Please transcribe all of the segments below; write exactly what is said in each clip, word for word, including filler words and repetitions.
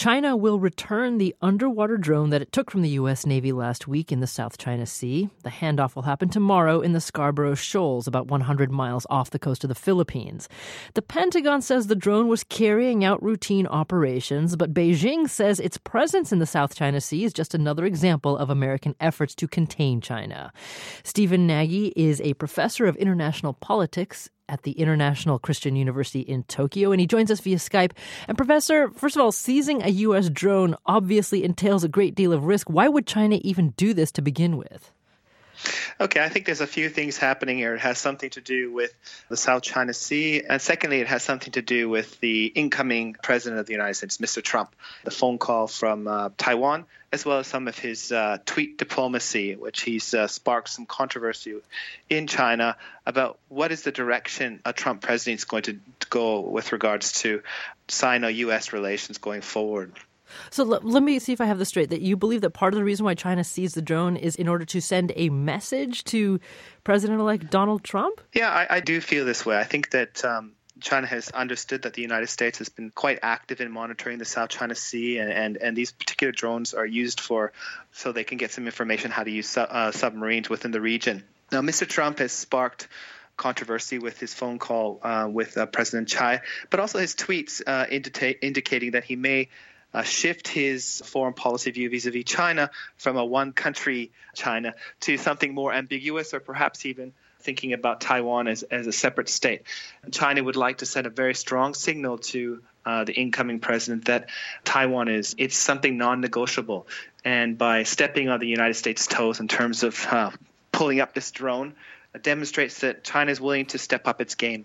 China will return the underwater drone that it took from the U S. Navy last week in the South China Sea. The handoff will happen tomorrow in the Scarborough Shoals, about one hundred miles off the coast of the Philippines. The Pentagon says the drone was carrying out routine operations, but Beijing says its presence in the South China Sea is just another example of American efforts to contain China. Stephen Nagy is a professor of international politics at the International Christian University in Tokyo, and he joins us via Skype. And Professor, first of all, seizing a U S drone obviously entails a great deal of risk. Why would China even do this to begin with? Okay, I think there's a few things happening here. It has something to do with the South China Sea. And secondly, it has something to do with the incoming president of the United States, Mister Trump, the phone call from uh, Taiwan, as well as some of his uh, tweet diplomacy, which he's uh, sparked some controversy in China about what is the direction a Trump president is going to go with regards to Sino-U S relations going forward. So l- let me see if I have this straight, that you believe that part of the reason why China seized the drone is in order to send a message to President-elect Donald Trump? Yeah, I, I do feel this way. I think that um, China has understood that the United States has been quite active in monitoring the South China Sea, and, and, and these particular drones are used for so they can get some information how to use su- uh, submarines within the region. Now, Mister Trump has sparked controversy with his phone call uh, with uh, President Tsai, but also his tweets uh, indicate, indicating that he may Uh, shift his foreign policy view vis-a-vis China from a one-country China to something more ambiguous, or perhaps even thinking about Taiwan as, as a separate state. China would like to send a very strong signal to uh, the incoming president that Taiwan is it's something non-negotiable. And by stepping on the United States' toes in terms of uh, pulling up this drone, it demonstrates that China is willing to step up its game.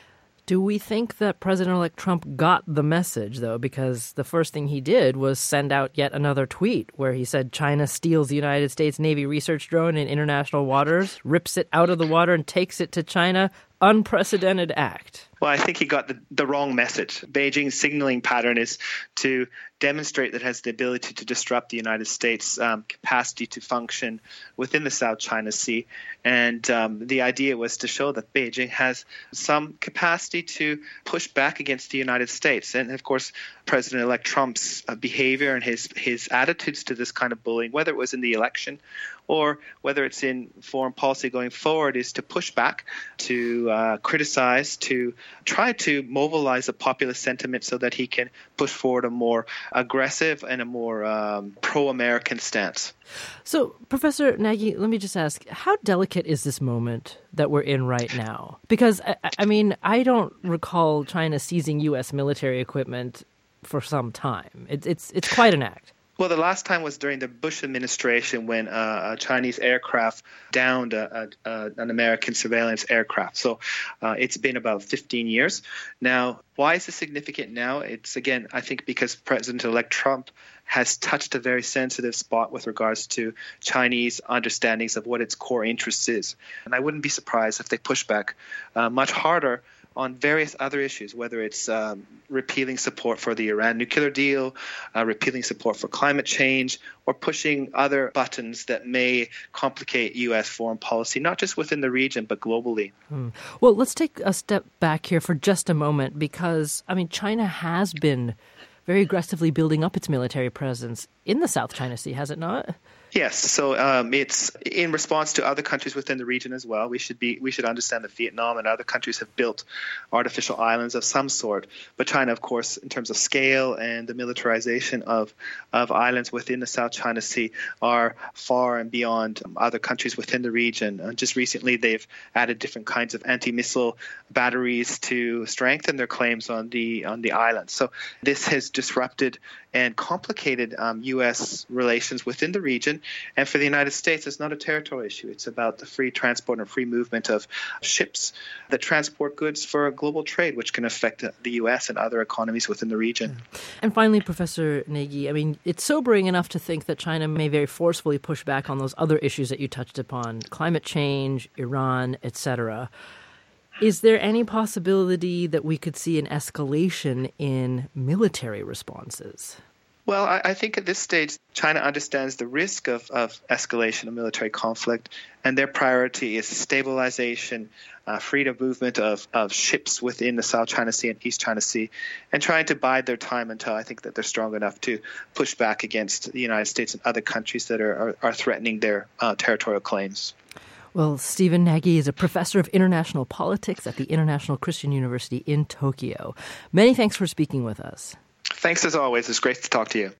Do we think that President-elect Trump got the message, though? Because the first thing he did was send out yet another tweet where he said China steals the United States Navy research drone in international waters, rips it out of the water and takes it to China. Unprecedented act. Well, I think he got the, the wrong message. Beijing's signaling pattern is to demonstrate that it has the ability to disrupt the United States' um, capacity to function within the South China Sea. And um, the idea was to show that Beijing has some capacity to push back against the United States. And, of course, President-elect Trump's uh, behavior and his, his attitudes to this kind of bullying, whether it was in the election or whether it's in foreign policy going forward, is to push back, to uh, criticize, to try to mobilize a populist sentiment so that he can push forward a more aggressive and a more um, pro-American stance. So, Professor Nagy, let me just ask, how delicate is this moment that we're in right now? Because, I, I mean, I don't recall China seizing U S military equipment for some time. It, it's it's quite an act. Well, the last time was during the Bush administration when uh, a Chinese aircraft downed a, a, a, an American surveillance aircraft. So uh, it's been about fifteen years. Now, why is this significant now? It's, again, I think because President-elect Trump has touched a very sensitive spot with regards to Chinese understandings of what its core interest is. And I wouldn't be surprised if they push back uh, much harder on various other issues, whether it's um, repealing support for the Iran nuclear deal, uh, repealing support for climate change, or pushing other buttons that may complicate U S foreign policy, not just within the region, but globally. Hmm. Well, let's take a step back here for just a moment, because, I mean, China has been very aggressively building up its military presence in the South China Sea, has it not? Yes, so um, it's in response to other countries within the region as well. We should be we should understand that Vietnam and other countries have built artificial islands of some sort. But China, of course, in terms of scale and the militarization of of islands within the South China Sea, are far and beyond um, other countries within the region. Uh, just recently, they've added different kinds of anti-missile batteries to strengthen their claims on the on the island. So this has disrupted and complicated um, U S relations within the region. And for the United States, it's not a territorial issue. It's about the free transport and free movement of ships that transport goods for global trade, which can affect the U S and other economies within the region. And finally, Professor Nagy, I mean, it's sobering enough to think that China may very forcefully push back on those other issues that you touched upon, climate change, Iran, et cetera. Is there any possibility that we could see an escalation in military responses? Well, I, I think at this stage, China understands the risk of, of escalation of military conflict, and their priority is stabilization, uh, freedom of movement of, of ships within the South China Sea and East China Sea, and trying to bide their time until I think that they're strong enough to push back against the United States and other countries that are, are, are threatening their uh, territorial claims. Well, Stephen Nagy is a professor of international politics at the International Christian University in Tokyo. Many thanks for speaking with us. Thanks as always. It's great to talk to you.